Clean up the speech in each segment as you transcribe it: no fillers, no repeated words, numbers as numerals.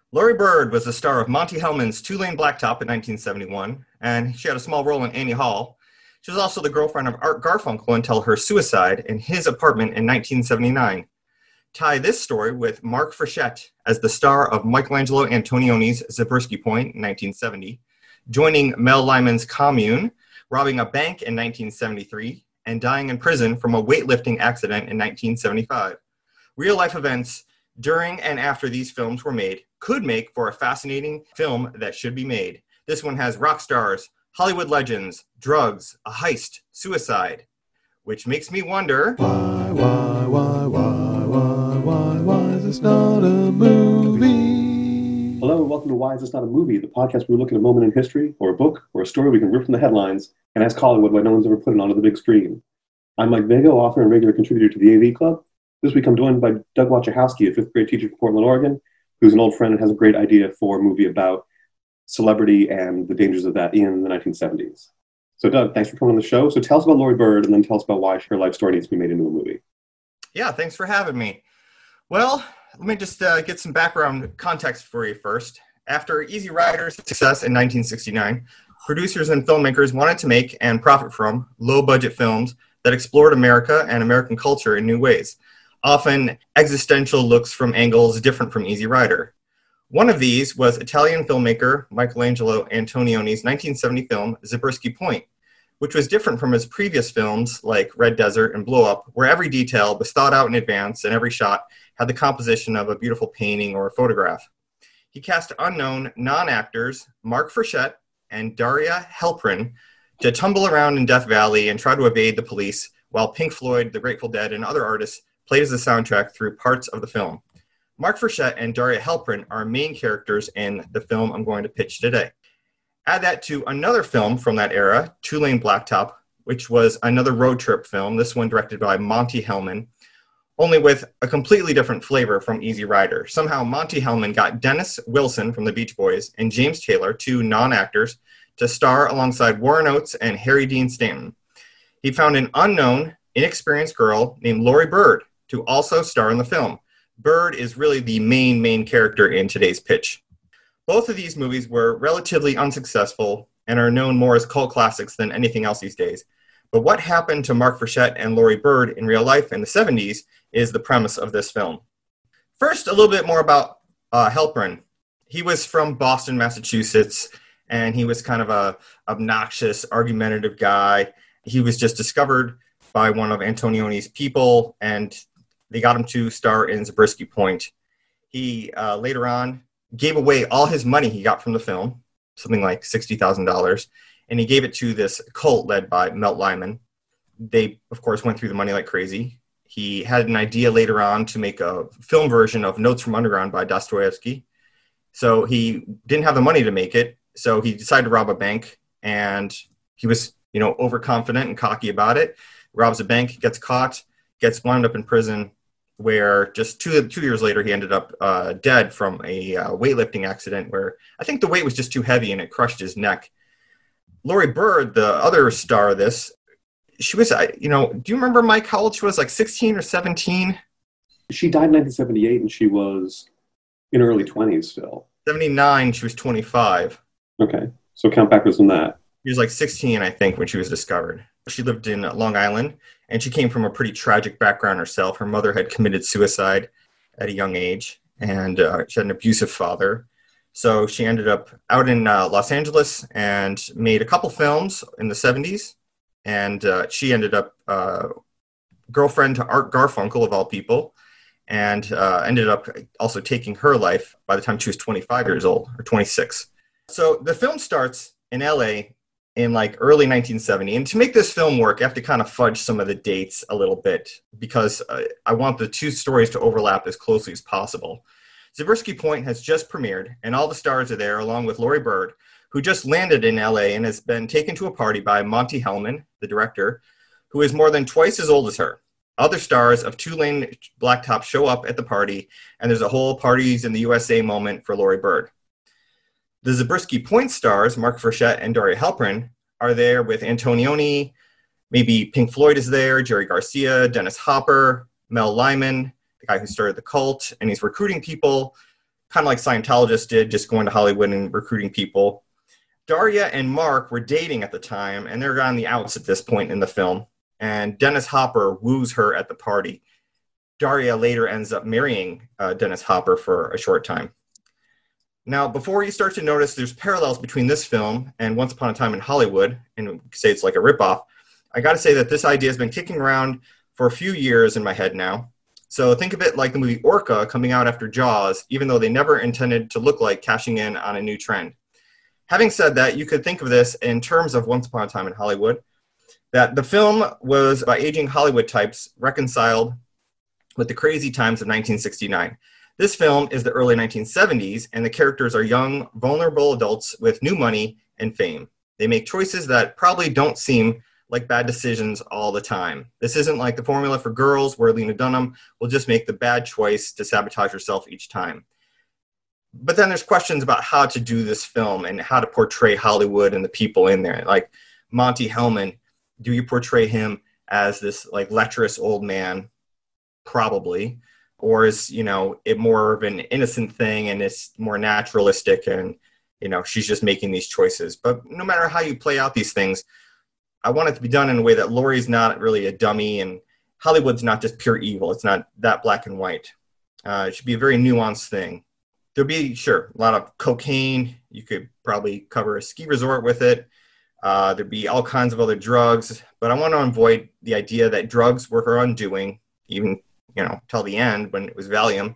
Laurie Bird was the star of Monty Hellman's Two-Lane Blacktop in 1971, and she had a small role in Annie Hall. She was also the girlfriend of Art Garfunkel until her suicide in his apartment in 1979. Tie this story with Mark Frechette as the star of Michelangelo Antonioni's Zabriskie Point in 1970, joining Mel Lyman's Commune, robbing a bank in 1973, and dying in prison from a weightlifting accident in 1975. Real-life events during and after these films were made could make for a fascinating film that should be made. This one has rock stars, Hollywood legends, drugs, a heist, suicide, which makes me wonder... Why is this not a movie? Hello, welcome to Why Is This Not a Movie, the podcast where we look at a moment in history, or a book, or a story we can rip from the headlines, and ask Hollywood why no one's ever put it onto the big screen. I'm Mike Vega, author and regular contributor to the AV Club. This week I'm joined by Doug Wachowski, a fifth grade teacher from Portland, Oregon, who's an old friend and has a great idea for a movie about celebrity and the dangers of that in the 1970s. So Doug, thanks for coming on the show. So tell us about Laurie Bird, and then tell us about why her life story needs to be made into a movie. Yeah, thanks for having me. Well, let me just get some background context for you first. After Easy Rider's success in 1969, producers and filmmakers wanted to make and profit from low-budget films that explored America and American culture in new ways, often existential looks from angles different from Easy Rider. One of these was Italian filmmaker Michelangelo Antonioni's 1970 film Zabriskie Point, which was different from his previous films like Red Desert and Blow Up, where every detail was thought out in advance and every shot had the composition of a beautiful painting or a photograph. He cast unknown non-actors Mark Frechette and Daria Helprin to tumble around in Death Valley and try to evade the police, while Pink Floyd, the Grateful Dead, and other artists played as the soundtrack through parts of the film. Mark Frechette and Daria Helprin are main characters in the film I'm going to pitch today. Add that to another film from that era, Two-Lane Blacktop, which was another road trip film, this one directed by Monty Hellman, only with a completely different flavor from Easy Rider. Somehow Monty Hellman got Dennis Wilson from the Beach Boys and James Taylor, two non-actors, to star alongside Warren Oates and Harry Dean Stanton. He found an unknown, inexperienced girl named Laurie Bird to also star in the film. Bird is really the main character in today's pitch. Both of these movies were relatively unsuccessful and are known more as cult classics than anything else these days. But what happened to Mark Frechette and Laurie Bird in real life in the 70s is the premise of this film. First, a little bit more about Helprin. He was from Boston, Massachusetts, and he was kind of a obnoxious, argumentative guy. He was just discovered by one of Antonioni's people, and they got him to star in Zabriskie Point. He later on gave away all his money he got from the film, something like $60,000, and he gave it to this cult led by Mel Lyman. They, of course, went through the money like crazy. He had an idea later on to make a film version of Notes from Underground by Dostoevsky. So he didn't have the money to make it, so he decided to rob a bank, and he was, overconfident and cocky about it. Robs a bank, gets caught, gets wound up in prison, where just two years later he ended up dead from a weightlifting accident where I think the weight was just too heavy and it crushed his neck. Laurie Bird, the other star of this, she was, do you remember, Mike, how old she was, like 16 or 17? She died in 1978, and she was in her early 20s still. 79, she was 25. Okay, so count backwards from that. She was like 16, I think, when she was discovered. She lived in Long Island, and she came from a pretty tragic background herself. Her mother had committed suicide at a young age, and she had an abusive father. So she ended up out in Los Angeles and made a couple films in the 70s. And she ended up girlfriend to Art Garfunkel, of all people, and ended up also taking her life by the time she was 25 years old, or 26. So the film starts in L.A. in like early 1970. And to make this film work, I have to kind of fudge some of the dates a little bit because I want the two stories to overlap as closely as possible. Zabriskie Point has just premiered, and all the stars are there, along with Laurie Bird, who just landed in L.A. and has been taken to a party by Monty Hellman, the director, who is more than twice as old as her. Other stars of Two-Lane Blacktop show up at the party, and there's a whole parties in the USA moment for Laurie Bird. The Zabriskie Point stars, Mark Frechette and Daria Helprin, are there with Antonioni. Maybe Pink Floyd is there, Jerry Garcia, Dennis Hopper, Mel Lyman, the guy who started the cult, and he's recruiting people kind of like Scientologists did, just going to Hollywood and recruiting people. Daria and Mark were dating at the time, and they're on the outs at this point in the film. And Dennis Hopper woos her at the party. Daria later ends up marrying Dennis Hopper for a short time. Now, before you start to notice there's parallels between this film and Once Upon a Time in Hollywood, and say it's like a ripoff, I got to say that this idea has been kicking around for a few years in my head now. So think of it like the movie Orca coming out after Jaws, even though they never intended to look like cashing in on a new trend. Having said that, you could think of this in terms of Once Upon a Time in Hollywood, that the film was by aging Hollywood types reconciled with the crazy times of 1969. This film is the early 1970s, and the characters are young, vulnerable adults with new money and fame. They make choices that probably don't seem like bad decisions all the time. This isn't like the formula for Girls, where Lena Dunham will just make the bad choice to sabotage herself each time. But then there's questions about how to do this film and how to portray Hollywood and the people in there. Like Monty Hellman, do you portray him as this like lecherous old man? Probably. Or is, it more of an innocent thing and it's more naturalistic and, she's just making these choices. But no matter how you play out these things, I want it to be done in a way that Laurie's not really a dummy and Hollywood's not just pure evil. It's not that black and white. It should be a very nuanced thing. There'll be, sure, a lot of cocaine. You could probably cover a ski resort with it. There'd be all kinds of other drugs. But I want to avoid the idea that drugs were her undoing, even till the end when it was Valium,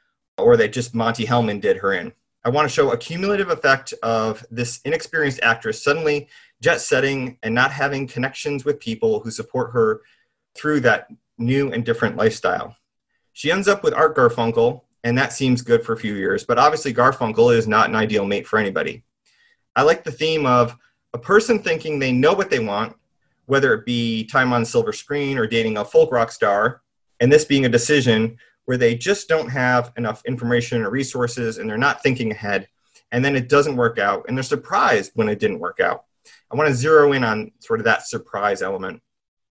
or that just Monty Hellman did her in. I want to show a cumulative effect of this inexperienced actress suddenly jet setting and not having connections with people who support her through that new and different lifestyle. She ends up with Art Garfunkel, and that seems good for a few years, but obviously Garfunkel is not an ideal mate for anybody. I like the theme of a person thinking they know what they want, whether it be time on silver screen or dating a folk rock star, and this being a decision where they just don't have enough information or resources and they're not thinking ahead, and then it doesn't work out, and they're surprised when it didn't work out. I want to zero in on sort of that surprise element.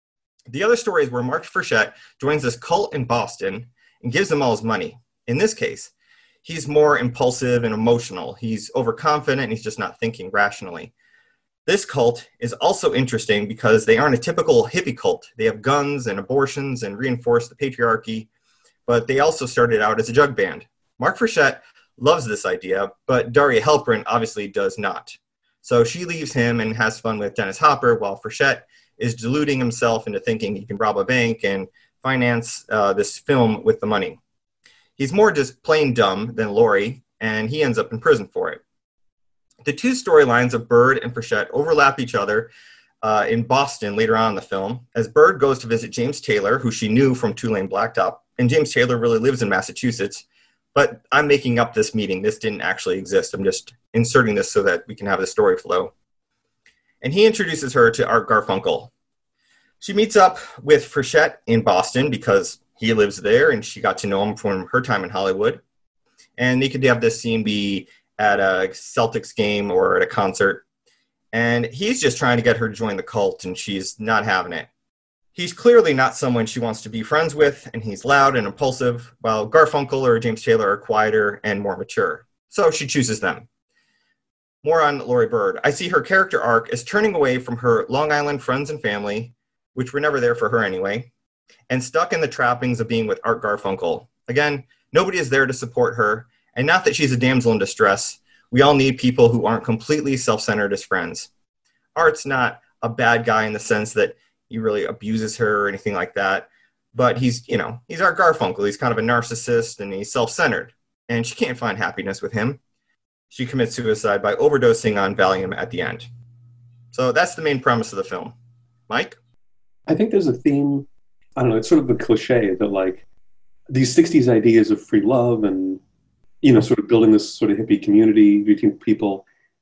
The other story is where Mark Frechette joins this cult in Boston and gives them all his money. In this case, he's more impulsive and emotional. He's overconfident and he's just not thinking rationally. This cult is also interesting because they aren't a typical hippie cult. They have guns and abortions and reinforce the patriarchy, but they also started out as a jug band. Mark Frechette loves this idea, but Daria Helprin obviously does not. So she leaves him and has fun with Dennis Hopper while Frechette is deluding himself into thinking he can rob a bank and finance this film with the money. He's more just plain dumb than Laurie, and he ends up in prison for it. The two storylines of Bird and Frechette overlap each other in Boston later on in the film, as Bird goes to visit James Taylor, who she knew from Two-Lane Blacktop, and James Taylor really lives in Massachusetts. But I'm making up this meeting. This didn't actually exist. I'm just inserting this so that we can have the story flow. And he introduces her to Art Garfunkel. She meets up with Frechette in Boston because he lives there, and she got to know him from her time in Hollywood. And they could have this scene be at a Celtics game or at a concert. And he's just trying to get her to join the cult, and she's not having it. He's clearly not someone she wants to be friends with, and he's loud and impulsive, while Garfunkel or James Taylor are quieter and more mature. So she chooses them. More on Laurie Bird. I see her character arc as turning away from her Long Island friends and family, which were never there for her anyway, and stuck in the trappings of being with Art Garfunkel. Again, nobody is there to support her, and not that she's a damsel in distress. We all need people who aren't completely self-centered as friends. Art's not a bad guy in the sense that he really abuses her or anything like that. But he's Art Garfunkel. He's kind of a narcissist and he's self-centered. And she can't find happiness with him. She commits suicide by overdosing on Valium at the end. So that's the main premise of the film. Mike? I think there's a theme, I don't know, it's sort of a cliche that like these 60s ideas of free love and, sort of building this sort of hippie community between people.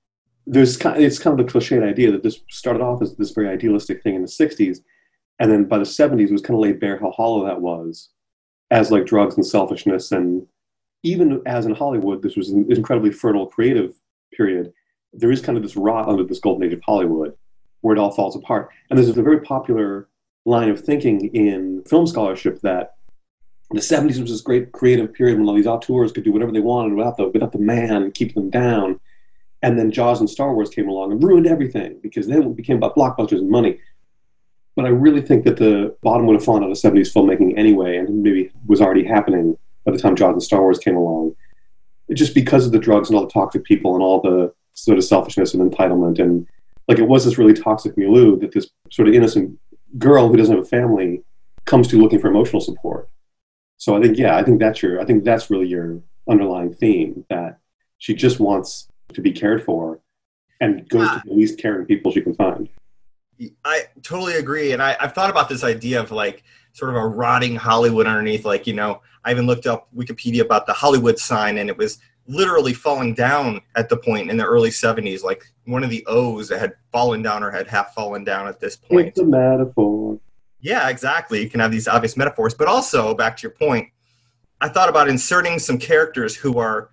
It's kind of a cliched idea that this started off as this very idealistic thing in the 60s. And then by the 70s, it was kind of laid bare how hollow that was as like drugs and selfishness. And even as in Hollywood, this was an incredibly fertile creative period. There is kind of this rot under this golden age of Hollywood where it all falls apart. And there's a very popular line of thinking in film scholarship that The 70s was this great creative period when all these auteurs could do whatever they wanted without the man keeping them down. And then Jaws and Star Wars came along and ruined everything because then it became about blockbusters and money. But I really think that the bottom would have fallen out of 70s filmmaking anyway, and maybe was already happening by the time Jaws and Star Wars came along. Just because of the drugs and all the toxic people and all the sort of selfishness and entitlement. And like it was this really toxic milieu that this sort of innocent girl who doesn't have a family comes to looking for emotional support. So I think that's really your underlying theme, that she just wants to be cared for and goes to the least caring people she can find. I totally agree. And I've thought about this idea of like sort of a rotting Hollywood underneath. Like, I even looked up Wikipedia about the Hollywood sign, and it was literally falling down at the point in the early 70s. Like one of the O's that had fallen down or had half fallen down at this point. It's a metaphor. Yeah, exactly. You can have these obvious metaphors. But also, back to your point, I thought about inserting some characters who are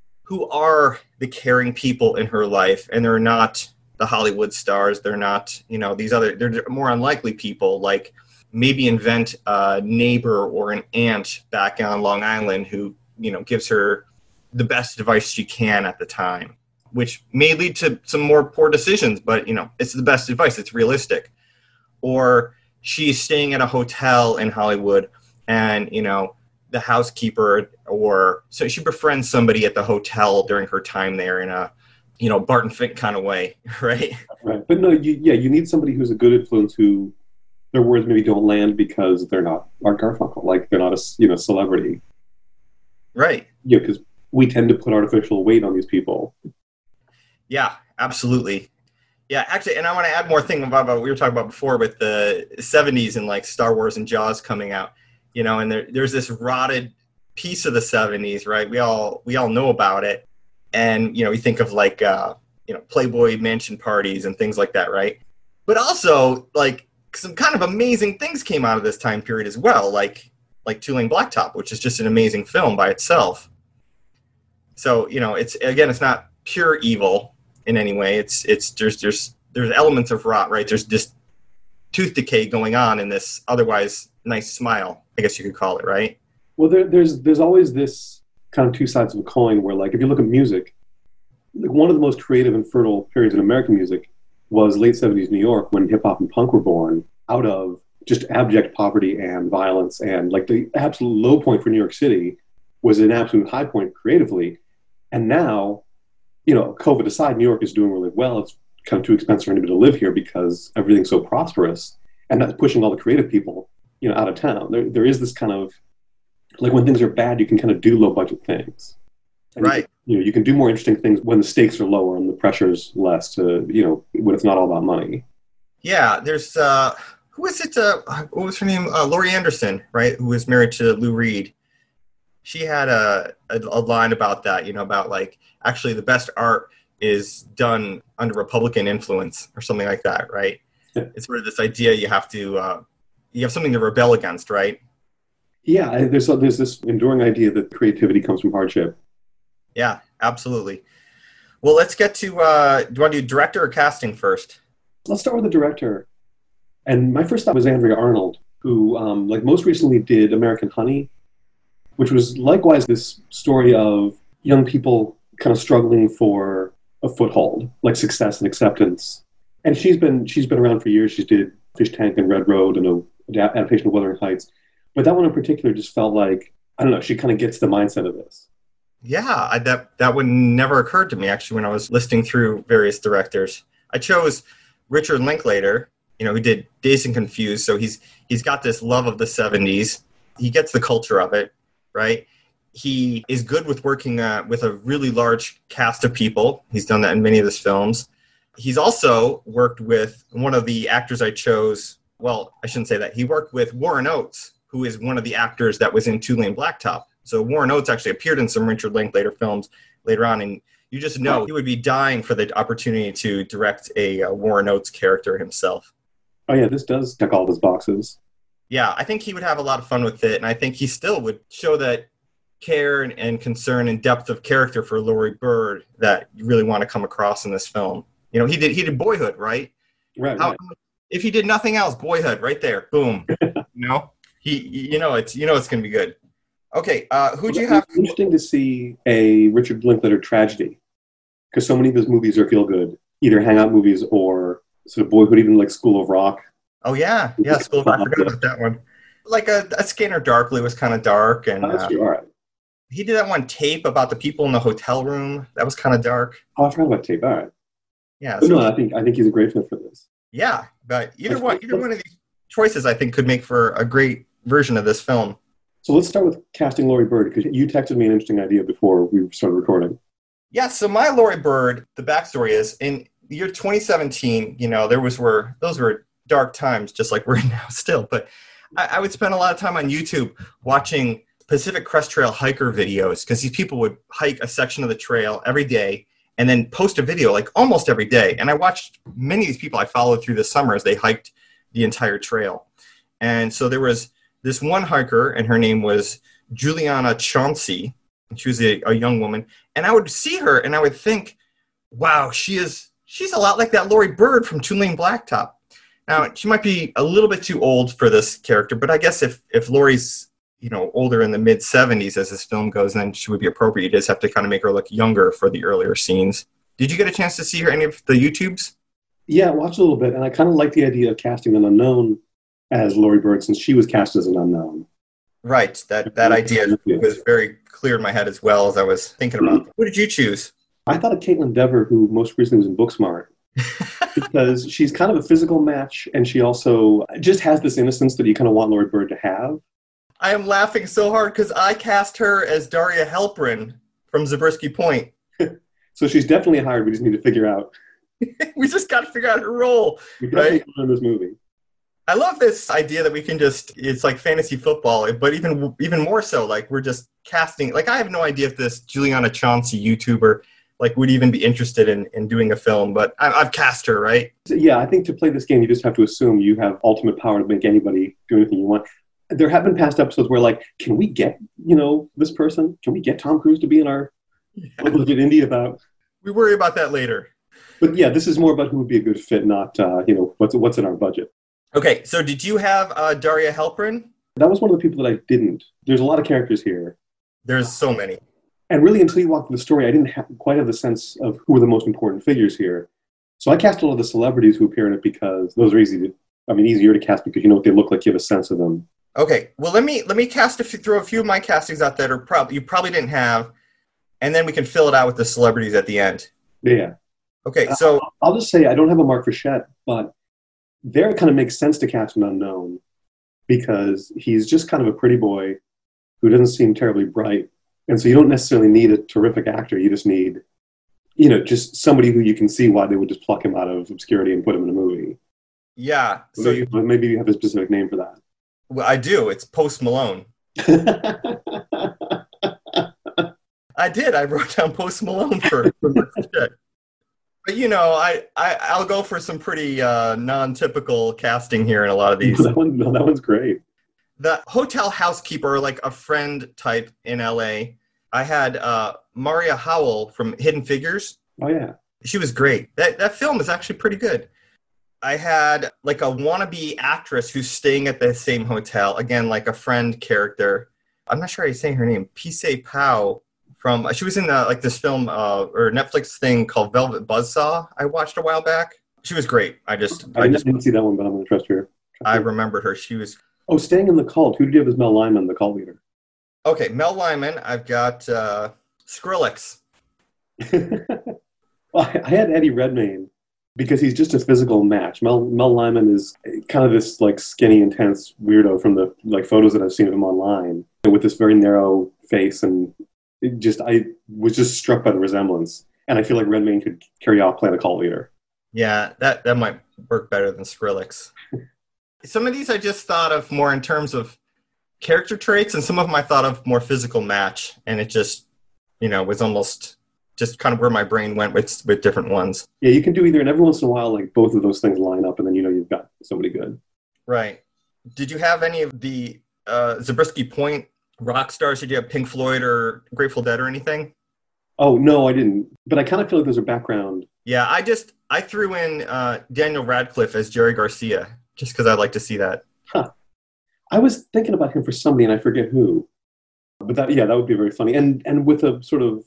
the caring people in her life, and they're not the Hollywood stars. They're not, they're more unlikely people, like maybe invent a neighbor or an aunt back on Long Island who, gives her the best advice she can at the time, which may lead to some more poor decisions, but, it's the best advice. It's realistic. Or she's staying at a hotel in Hollywood and, the housekeeper, or so she befriends somebody at the hotel during her time there in a, Barton Fink kind of way, right? Right. But no, you need somebody who's a good influence, who their words maybe don't land because they're not Art Garfunkel, like they're not a celebrity. Right. Yeah, because we tend to put artificial weight on these people. Yeah, absolutely. Yeah, actually, and I want to add more thing about what we were talking about before with the 70s and like Star Wars and Jaws coming out, and there's this rotted piece of the 70s, right? We all know about it. And, we think of like, Playboy mansion parties and things like that, right? But also, like, some kind of amazing things came out of this time period as well, like Two-Lane Blacktop, which is just an amazing film by itself. So, it's not pure evil in any way. There's elements of rot, right? There's this tooth decay going on in this otherwise nice smile, I guess you could call it, right? Well, there's always this kind of two sides of a coin where, like, if you look at music, like one of the most creative and fertile periods in American music was late 70s New York, when hip hop and punk were born out of just abject poverty and violence. And like the absolute low point for New York City was an absolute high point creatively. And now, COVID aside, New York is doing really well. It's kind of too expensive for anybody to live here because everything's so prosperous, and that's pushing all the creative people, out of town. There is this kind of, like, when things are bad, you can kind of do low budget things. And right. You can do more interesting things when the stakes are lower and the pressure's less when it's not all about money. Yeah, there's, who is it? What was her name? Laurie Anderson, right? Who was married to Lou Reed. She had a line about that, about like, actually the best art is done under Republican influence or something like that, right? Yeah. It's sort of this idea you have something to rebel against, right? Yeah, there's this enduring idea that creativity comes from hardship. Yeah, absolutely. Well, let's get to, do you want to do director or casting first? Let's start with the director. And my first thought was Andrea Arnold, who most recently did American Honey, which was likewise this story of young people kind of struggling for a foothold, like success and acceptance. And she's been around for years. She did Fish Tank and Red Road and an adaptation of Wuthering Heights. But that one in particular just felt like, I don't know, she kind of gets the mindset of this. Yeah, that would never occurred to me, actually, when I was listing through various directors. I chose Richard Linklater, who did Dazed and Confused. So he's got this love of the 70s. He gets the culture of it, right? He is good with working with a really large cast of people. He's done that in many of his films. He's also worked with one of the actors I chose. Well, I shouldn't say that. He worked with Warren Oates, who is one of the actors that was in Two-Lane Blacktop. So Warren Oates actually appeared in some Richard Linklater films later on, and you just know he would be dying for the opportunity to direct a Warren Oates character himself. Oh yeah, this does check all of his boxes. Yeah, I think he would have a lot of fun with it, and I think he still would show that care and concern and depth of character for Laurie Bird that you really want to come across in this film. He did Boyhood, right? Right. If he did nothing else, Boyhood, right there, boom. It's going to be good. Okay, who'd you have? It's interesting to see a Richard Linklater tragedy because so many of his movies are feel good, either hangout movies or sort of boyhood, even like School of Rock. Oh yeah, yeah, School. I forgot about that one. Like a Scanner Darkly was kind of dark, and That's true. All right. he did that one Tape about the people in the hotel room. That was kind of dark. Oh, I forgot about Tape. All right. Yeah, But so no, I think he's a great fit for this. yeah, but either one of these choices I think could make for a great version of this film. So let's start with casting Laurie Bird because you texted me an interesting idea before we started recording. Yeah, so my Laurie Bird, the backstory is in the year 2017. Those were dark times, just like we're in now still. But I would spend a lot of time on YouTube watching Pacific Crest Trail hiker videos because these people would hike a section of the trail every day and then post a video like almost every day. And I watched many of these people I followed through the summer as they hiked the entire trail. And so there was this one hiker, and her name was Juliana Chauncey. She was a young woman. And I would see her, and I would think, wow, she's a lot like that Laurie Bird from Two-Lane Blacktop. Now, she might be a little bit too old for this character, but I guess if Laurie's older in the mid-70s as this film goes, then she would be appropriate. You just have to kind of make her look younger for the earlier scenes. Did you get a chance to see her any of the YouTubes? Yeah, I watched a little bit, and I kind of like the idea of casting an unknown as Laurie Bird since she was cast as an unknown. Right. That idea was very clear in my head as well as I was thinking about it. Who did you choose? I thought of Caitlin Dever, who most recently was in Booksmart, because she's kind of a physical match, and she also just has this innocence that you kind of want Laurie Bird to have. I am laughing so hard because I cast her as Daria Helprin from Zabriskie Point. So she's definitely hired. We just need to figure out. We just got to figure out her role, right? In this movie. I love this idea that we can it's like fantasy football, but even more so, like we're just casting, like I have no idea if this Juliana Chauncey YouTuber like would even be interested in doing a film, but I've cast her, right? So, yeah, I think to play this game, you just have to assume you have ultimate power to make anybody do anything you want. There have been past episodes where like, can we get, this person? Can we get Tom Cruise to be in our legit indie about? We worry about that later. But yeah, this is more about who would be a good fit, not, what's in our budget. Okay, so did you have Daria Helprin? That was one of the people that I didn't. There's a lot of characters here. There's so many. And really, until you walk through the story, I didn't quite have the sense of who were the most important figures here. So I cast a lot of the celebrities who appear in it because those are easier to cast because you know what they look like, you have a sense of them. Okay, well, let me throw a few of my castings out that you probably didn't have, and then we can fill it out with the celebrities at the end. Yeah. Okay, so I'll just say I don't have a Mark Frechette, but there it kind of makes sense to cast an unknown because he's just kind of a pretty boy who doesn't seem terribly bright. And so you don't necessarily need a terrific actor. You just need, just somebody who you can see why they would just pluck him out of obscurity and put him in a movie. Yeah. So maybe you have a specific name for that. Well, I do. It's Post Malone. I did. I wrote down Post Malone for shit. But I'll go for some pretty non-typical casting here in a lot of these. That one's great. The hotel housekeeper, like a friend type in LA. I had Maria Howell from Hidden Figures. Oh yeah, she was great. That film is actually pretty good. I had like a wannabe actress who's staying at the same hotel. Again, like a friend character. I'm not sure how you're saying her name. Pisay Pao. She was in this film or Netflix thing called Velvet Buzzsaw I watched a while back. She was great. I didn't see that one, but I'm going to trust her. I remembered her. She was... Oh, staying in the cult. Who did you have as Mel Lyman, the cult leader? Okay, Mel Lyman. I've got Skrillex. Well, I had Eddie Redmayne because he's just a physical match. Mel Lyman is kind of this like skinny, intense weirdo from the like photos that I've seen of him online with this very narrow face, and I was just struck by the resemblance. And I feel like Redmayne could carry off playing a cult leader. Yeah, that might work better than Skrillex. Some of these I just thought of more in terms of character traits, and some of them I thought of more physical match. And it just, was almost just kind of where my brain went with different ones. Yeah, you can do either, and every once in a while, like both of those things line up, and then you've got somebody good. Right. Did you have any of the Zabriskie Point rock stars? Did you have Pink Floyd or Grateful Dead or anything? Oh, no, I didn't. But I kind of feel like there's a background. Yeah, I threw in Daniel Radcliffe as Jerry Garcia, just because I'd like to see that. Huh. I was thinking about him for somebody, and I forget who. But that would be very funny. And with a sort of,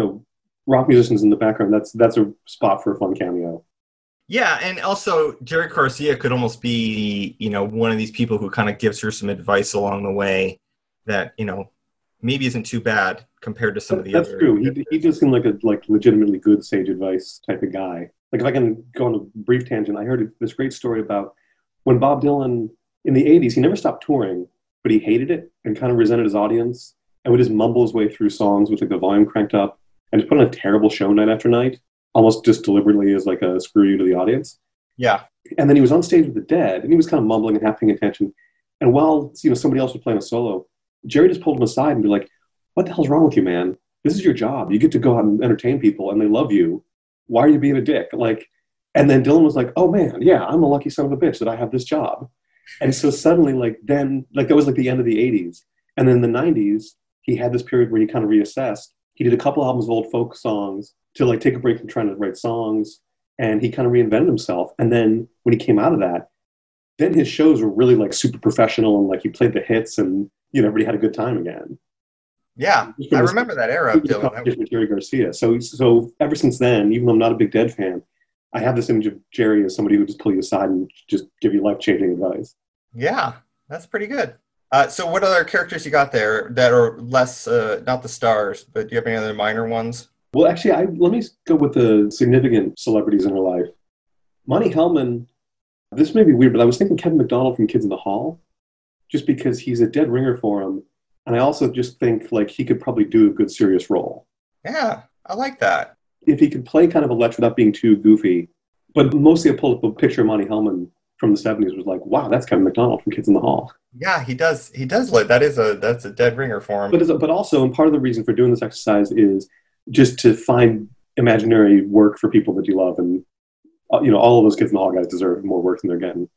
rock musicians in the background, that's a spot for a fun cameo. Yeah, and also Jerry Garcia could almost be, one of these people who kind of gives her some advice along the way that, maybe isn't too bad compared to some of the That's other. true. He does seem like a legitimately good sage advice type of guy. Like if I can go on a brief tangent, I heard this great story about when Bob Dylan in the 80s, he never stopped touring, but he hated it and kind of resented his audience and would just mumble his way through songs with like the volume cranked up and just put on a terrible show night after night, almost just deliberately as like a screw you to the audience. Yeah. And then he was on stage with the Dead and he was kind of mumbling and half paying attention. And while, somebody else was playing a solo, Jerry just pulled him aside and be like, what the hell's wrong with you, man? This is your job. You get to go out and entertain people and they love you. Why are you being a dick? And then Dylan was like, oh man, yeah, I'm a lucky son of a bitch that I have this job. And so suddenly, that was like the end of the 80s. And then in the 90s, he had this period where he kind of reassessed. He did a couple albums of old folk songs to take a break from trying to write songs. And he kind of reinvented himself. And then when he came out of that, then his shows were really super professional and he played the hits and, everybody had a good time again. Yeah, I remember that era of Dylan. With Jerry Garcia. So ever since then, even though I'm not a big Dead fan, I have this image of Jerry as somebody who would just pull you aside and just give you life-changing advice. Yeah, that's pretty good. So what other characters you got there that are less, not the stars, but do you have any other minor ones? Well, actually, let me go with the significant celebrities in her life. Monty Hellman, this may be weird, but I was thinking Kevin McDonald from Kids in the Hall, just because he's a dead ringer for him. And I also just think he could probably do a good serious role. Yeah, I like that. If he could play kind of a lech without being too goofy. But mostly I pulled up a picture of Monty Hellman from the 70s was like, wow, that's Kevin McDonald from Kids in the Hall. Yeah, he does look, that's a dead ringer for him. But also, and part of the reason for doing this exercise is just to find imaginary work for people that you love. And, all of those Kids in the Hall guys deserve more work than they're getting.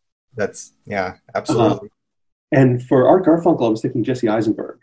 Yeah, absolutely. And for Art Garfunkel, I was thinking Jesse Eisenberg.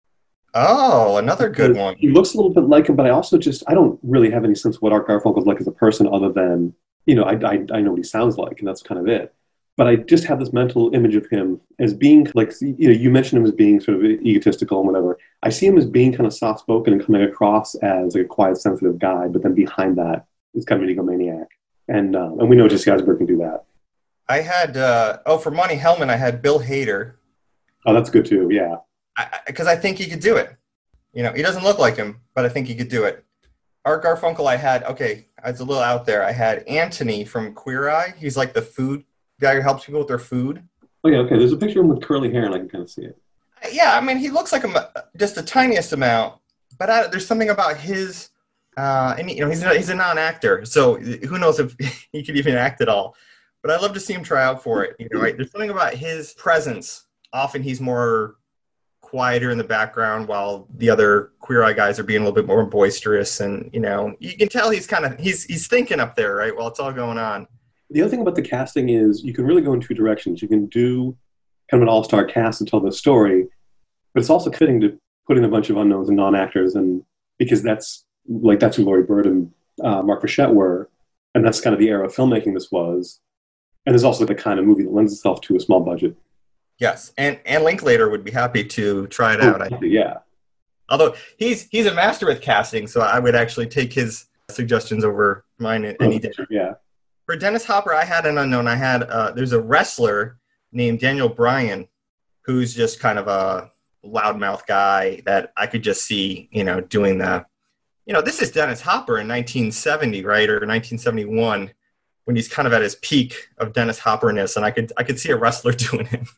Oh, another good one. He looks a little bit like him, but I also I don't really have any sense of what Art Garfunkel's like as a person other than, I know what he sounds like, and that's kind of it. But I just have this mental image of him as being you mentioned him as being sort of egotistical and whatever. I see him as being kind of soft-spoken and coming across as a quiet, sensitive guy, but then behind that is kind of an egomaniac. And we know Jesse Eisenberg can do that. I had, for Monty Hellman, I had Bill Hader. Oh, that's good too, yeah. Because I think he could do it. He doesn't look like him, but I think he could do it. Art Garfunkel, I had, it's a little out there. I had Anthony from Queer Eye. He's like the food guy who helps people with their food. Oh, yeah, okay. There's a picture of him with curly hair, and I can kind of see it. Yeah, he looks like just the tiniest amount, but there's something about his, and he's a non-actor, so who knows if he could even act at all. But I'd love to see him try out for it. Right? There's something about his presence. Often he's more quieter in the background while the other Queer Eye guys are being a little bit more boisterous. And, you can tell he's he's thinking up there, right, while it's all going on. The other thing about the casting is you can really go in two directions. You can do kind of an all-star cast to tell the story, but it's also fitting to put in a bunch of unknowns and non-actors, and because that's who Laurie Bird and Mark Frechette were, and that's kind of the era of filmmaking this was. And there's also the kind of movie that lends itself to a small budget. Yes, and Linklater would be happy to try it out. Yeah. Although he's a master with casting, so I would actually take his suggestions over mine any day. Yeah. For Dennis Hopper, I had an unknown. I had there's a wrestler named Daniel Bryan, who's just kind of a loudmouth guy that I could just see, doing the, this is Dennis Hopper in 1970, right, or 1971, when he's kind of at his peak of Dennis Hopperness, and I could see a wrestler doing it.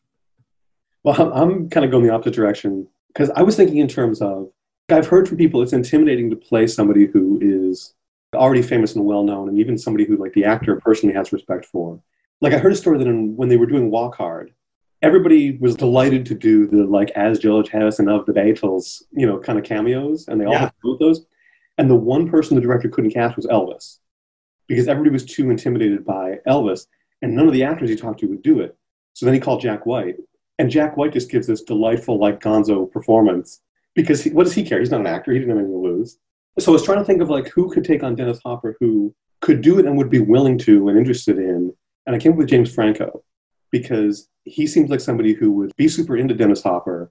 Well, I'm kind of going the opposite direction because I was thinking in terms of, I've heard from people it's intimidating to play somebody who is already famous and well-known, and even somebody who the actor personally has respect for. I heard a story that when they were doing Walk Hard, everybody was delighted to do the as George Harrison of the Beatles, kind of cameos, and they all had to do those. And the one person the director couldn't cast was Elvis, because everybody was too intimidated by Elvis, and none of the actors he talked to would do it. So then he called Jack White. And Jack White just gives this delightful, gonzo performance because what does he care? He's not an actor. He didn't have anything to lose. So I was trying to think of who could take on Dennis Hopper, who could do it and would be willing to and interested in. And I came up with James Franco because he seems like somebody who would be super into Dennis Hopper,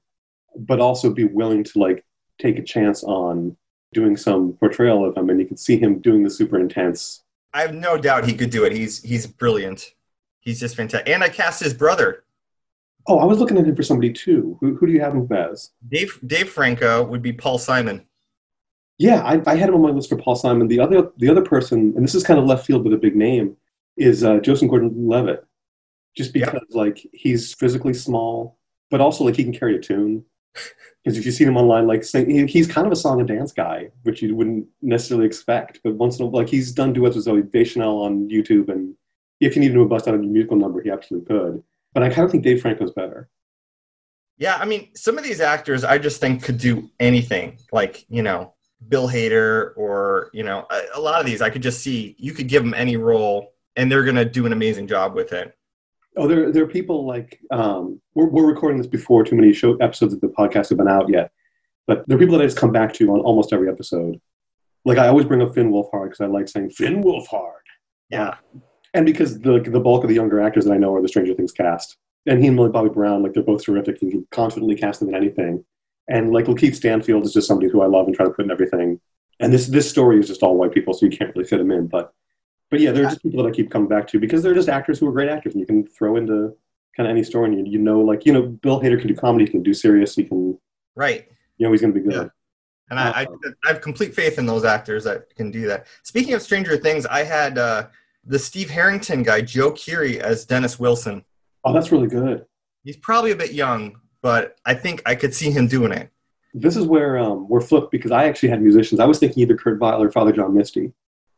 but also be willing to like take a chance on doing some portrayal of him, and you can see him doing the super intense. I have no doubt he could do it. He's brilliant. He's just fantastic. And I cast his brother. Oh, I was looking at him for somebody too. Who do you have him as? Dave Franco would be Paul Simon. Yeah, I had him on my list for Paul Simon. The other person, and this is kind of left field but a big name, is Joseph Gordon-Levitt. Just because like he's physically small, but also like he can carry a tune. Because if you see him online, like he's kind of a song and dance guy, which you wouldn't necessarily expect. But once in a while, like he's done duets with Zoe Deschanel on YouTube, and if you need to bust out a musical number, he absolutely could. But I kind of think Dave Franco's better. Yeah, I mean, some of these actors I just think could do anything. Like, you know, Bill Hader or, you know, a lot of these I could just see you could give them any role and they're going to do an amazing job with it. Oh, there are people like, we're recording this before too many episodes of the podcast have been out yet. But there are people that I just come back to on almost every episode. Like I always bring up Finn Wolfhard because I like saying Finn Wolfhard. Yeah. And because the bulk of the younger actors that I know are the Stranger Things cast. And he and Millie Bobby Brown, like they're both terrific. You can confidently cast them in anything. And like Lakeith Stanfield is just somebody who I love and try to put in everything. And this story is just all white people, so you can't really fit them in. But yeah, they're just people that I keep coming back to because they're just actors who are great actors, and you can throw into kind of any story. And you know, Bill Hader can do comedy, he can do serious, he can. Right. You know, he's going to be good. Yeah. And I have complete faith in those actors that can do that. Speaking of Stranger Things, I had the Steve Harrington guy, Joe Keery, as Dennis Wilson. Oh, that's really good. He's probably a bit young, but I think I could see him doing it. This is where we're flipped because I actually had musicians. I was thinking either Kurt Vile or Father John Misty.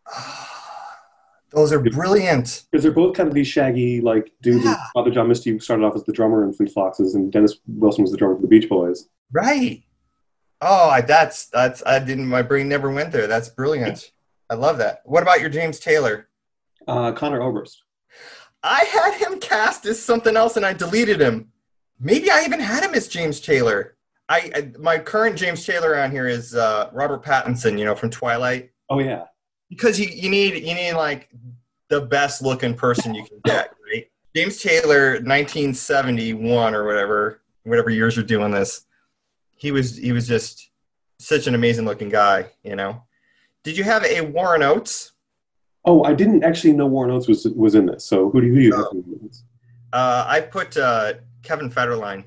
Those are brilliant. Because they're both kind of these shaggy, like, dudes. Yeah. Father John Misty started off as the drummer in Fleet Foxes, and Dennis Wilson was the drummer for the Beach Boys. Right. Oh, my brain never went there. That's brilliant. I love that. What about your James Taylor? Connor Oberst. I had him cast as something else, and I deleted him. Maybe I even had him as James Taylor. My current James Taylor on here is Robert Pattinson, you know, from Twilight. Oh yeah. Because you need like the best looking person you can get, right? James Taylor, 1971 or whatever years you're doing this. He was just such an amazing looking guy, you know. Did you have a Warren Oates? Oh, I didn't actually know Warren Oates was in this. So who do you have in this? I put Kevin Federline.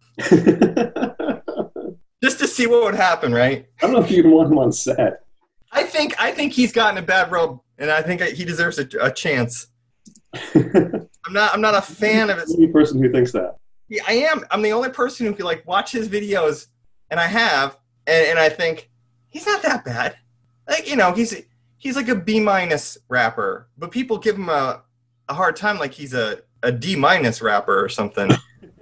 Just to see what would happen, right? I don't know if you even want him on set. I think he's gotten a bad rub, and I think he deserves a chance. I'm not a fan of it. The only person who thinks that. Yeah, I am. I'm the only person who can like watch his videos, and I have, and I think he's not that bad. Like, you know, he's like a B- rapper, but people give him a hard time like he's a D- rapper or something.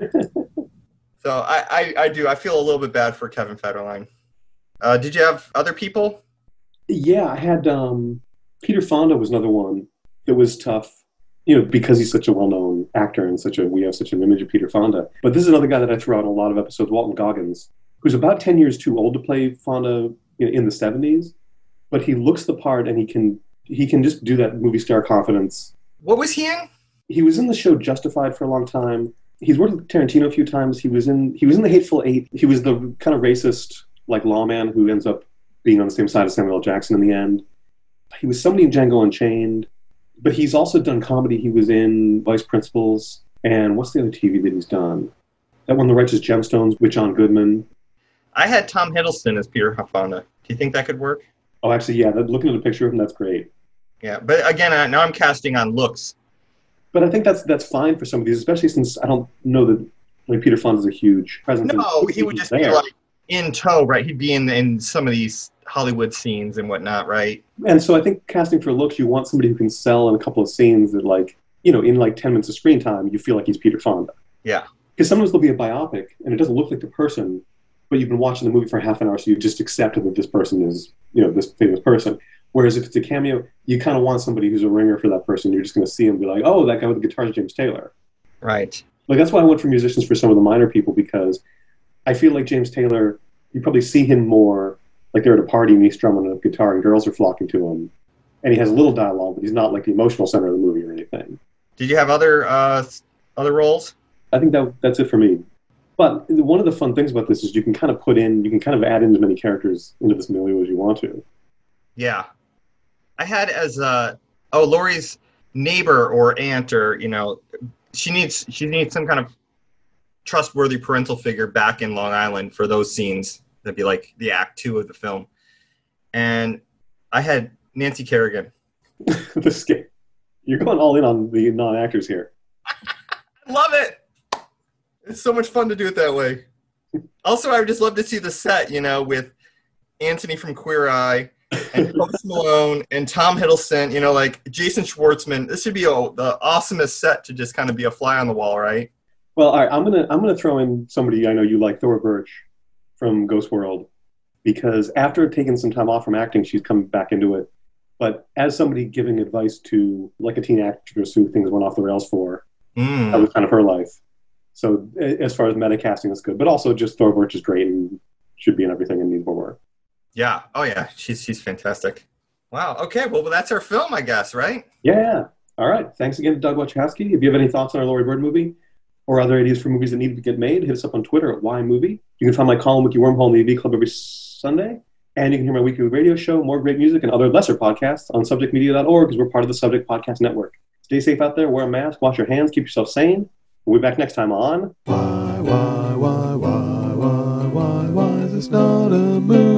So I do. I feel a little bit bad for Kevin Federline. Did you have other people? Yeah, I had Peter Fonda was another one that was tough, you know, because he's such a well-known actor and we have such an image of Peter Fonda. But this is another guy that I threw out in a lot of episodes, Walton Goggins, who's about 10 years too old to play Fonda in the 70s, but he looks the part and he can just do that movie star confidence. What was he in? He was in the show Justified for a long time. He's worked with Tarantino a few times. He was in The Hateful Eight. He was the kind of racist like lawman who ends up being on the same side as Samuel L. Jackson in the end. He was somebody in Django Unchained, but he's also done comedy. He was in Vice Principals, and what's the other TV that he's done? That one, The Righteous Gemstones, with John Goodman. I had Tom Hiddleston as Peter Fonda. Do you think that could work? Oh, actually, yeah. Looking at a picture of him, that's great. Yeah, but again, now I'm casting on looks. But I think that's fine for some of these, especially since I don't know that like Peter Fonda's a huge presence. No, he would just be like in tow, right? He'd be in some of these Hollywood scenes and whatnot, right? And so I think casting for looks, you want somebody who can sell in a couple of scenes that, like, you know, in like 10 minutes of screen time, you feel like he's Peter Fonda. Yeah. Because sometimes there'll be a biopic and it doesn't look like the person, but you've been watching the movie for half an hour, so you just accept that this person is, you know, this famous person. Whereas if it's a cameo, you kind of want somebody who's a ringer for that person. You're just going to see him and be like, oh, that guy with the guitar is James Taylor. Right. Like, that's why I went for musicians for some of the minor people, because I feel like James Taylor, you probably see him more like they're at a party and he's strumming a guitar and girls are flocking to him. And he has a little dialogue, but he's not like the emotional center of the movie or anything. Did you have other roles? I think that's it for me. But one of the fun things about this is you can kind of add in as many characters into this milieu as you want to. Yeah. I had as Laurie's neighbor or aunt, or she needs some kind of trustworthy parental figure back in Long Island for those scenes. That'd be like the act 2 of the film. And I had Nancy Kerrigan. You're going all in on the non-actors here. I love it. It's so much fun to do it that way. Also, I would just love to see the set, with Anthony from Queer Eye and Post Malone and Tom Hiddleston, like Jason Schwartzman. This should be the awesomest set to just kind of be a fly on the wall, right? Well, all right, I'm gonna throw in somebody I know you like, Thora Birch from Ghost World, because after taking some time off from acting, she's come back into it. But as somebody giving advice to like a teen actress who things went off the rails for, that was kind of her life. So as far as meta casting, that's good. But also just Thora Birch is great and should be in everything and needs more work. Yeah. Oh, yeah. She's fantastic. Wow. Okay. Well, that's our film, I guess, right? Yeah. All right. Thanks again to Doug Wachowski. If you have any thoughts on our Laurie Bird movie or other ideas for movies that need to get made, hit us up on Twitter at YMovie. You can find my column, Wiki Wormhole, in the AV Club every Sunday. And you can hear my weekly radio show, more great music, and other lesser podcasts on subjectmedia.org, because we're part of the Subject Podcast Network. Stay safe out there. Wear a mask. Wash your hands. Keep yourself sane. We'll be back next time on... Why is this not a movie?